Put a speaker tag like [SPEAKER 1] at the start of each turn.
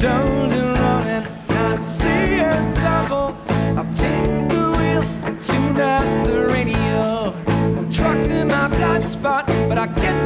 [SPEAKER 1] stones are running, not seeing double. I'll take the wheel and tune up the radio. Trucks in my blind spot, but I get